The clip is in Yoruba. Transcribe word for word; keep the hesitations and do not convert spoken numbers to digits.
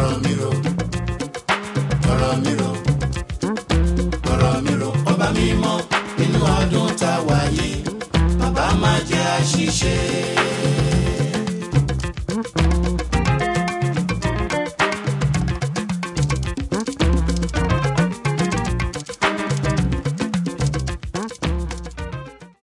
ọ̀rọ̀ mi rò ọ̀rọ̀ mi rò ọ̀rọ̀ mi rò ọba mímọ́ nínú ọdún tá a wáyé bàbá má jẹ́ àṣìṣe.